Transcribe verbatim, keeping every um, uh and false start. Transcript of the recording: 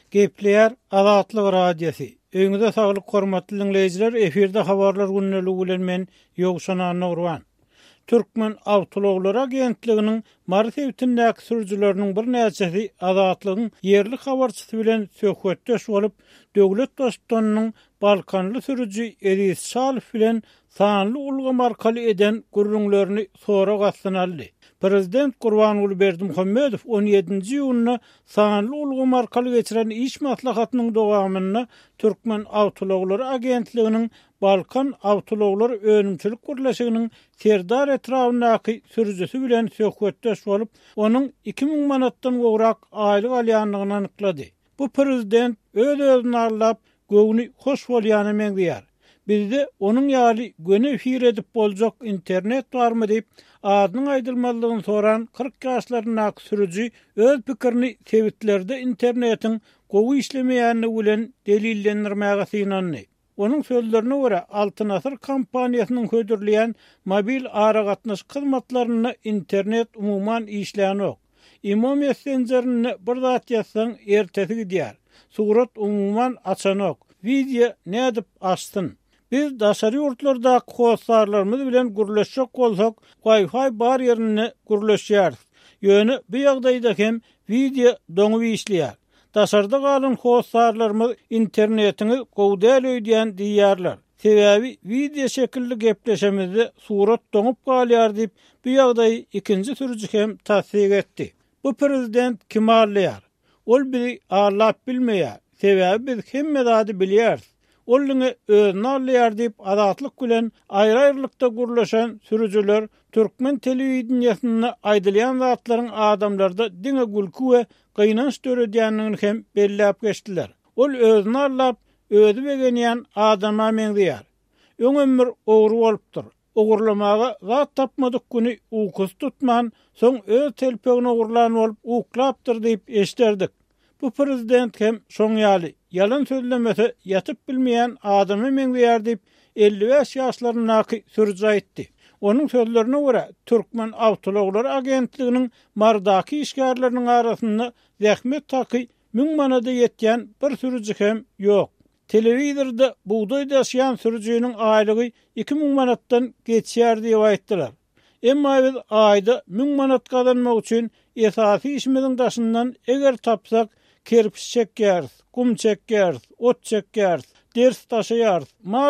Gepleyer Azatlyk radiosu. Öňüňizde saglyk hormatly dinleyijiler, eferde habarlar günneligi bilen men Ýogşan Nurwan. Türkmen Awtologlar Agentliginiň Mart ewtindäki sürüjileriniň bir näçesi Azatlygyň yerli habarçysy bilen söhbetdeş bolup, döwlet dostanynyň Balkanly sürüji Edis Salif bilen sanly ulga markaly eden gurrunlaryny sora gassynaldy. Prezident Gurbanuly Berdimuhammedow on ýedinji ýylyna sanly ulga markaly geçiren iş maslahatynyň dowamyna Türkmen Awtologlar Agentliginiň Balkan Awtologlar Önümçilik Gurlaşygynyň Serdar etrafyndaky sürüjisi bilen söhbetdeş bolup, onuň iki ming manatdan gowrak aýlyk alýanlygyny anyklady. Bu prezident öz özüni arlap, göwni hoş bolýany meňdiýär. Bizde onuň ýaly göne efir edip boljak internet barmy diýip adynyň aýdylmalygyny soran kırk ýaşlarynaky sürüji öz pikirini Twitter'de internetiň gowy işlemeýäni bilen delillendirmäge synandy. Onun sözlerine göre Altın Asır kampaniýasynyň hödürleýän mobil ara gatnaş hyzmatlaryny internet umuman işleýän ok. Imo messengerini bir zat ýazsaň ertesi gidýär. Surat umuman açan ok. Video nädip açdyn? Biz daşary ýurtlarda howsarlarymyz bilen gürleşjek bolsak, Wi-Fi bar ýerine gürleşýär. Ýöne bu ýagdaýda hem video doňup işleýär. Daşarda galan howsarlarymyz internetini gowdal öýdýän diýýärler. Sebäbi video şekilli gepleşemizde surat doňup galýar diýip bu ýagdaýy ikinji sürüji hem tasdik etdi. Bu prezident kim arlaýar? Ol bizi arlap bilmeýär. Sebäbi biz hemme zady bilýäris. Olyňy özüni arlaýar diýip azatlyk bilen aýry-aýrylykda gurlaşan sürüjiler Türkmen telewizionyny aýdylýan zatlaryň adamlarda diňe gülkü we gynanç döredýänligini hem belläp geçdiler. Ol özüni arlap, özü begenýän adama meňdiýär. Öň ömür ogry bolupdyr. Ogurlamaga zat tapmadyk güni ukus tutman, soň öz telpegine ogurlan bolup uklapdyr diýip eşderdik. Bu prezident hem şoň ýaly yalan sözlemese yatyp bilmeýän adamy meňdiýär diýip elli beş ýaşlarynaky sürüji aýtdy. Onuň sözlerine göre Türkmen Awtologlar Agentliginiň mardaky işgärleriniň arasynda zähmet taky ming manada ýetýän bir sürüji hem ýok. Telewizorda buğday daşıyan sürüjiniň aýlygy iki ming manatdan geçýär diýip aýtdylar. Emma biz aýda ming manat kazanmak üçin esasy işimiziň daşyndan eger tapsak kerpiç çekýäris, kum çekýäris, ot çekýäris, ders taşıýaris,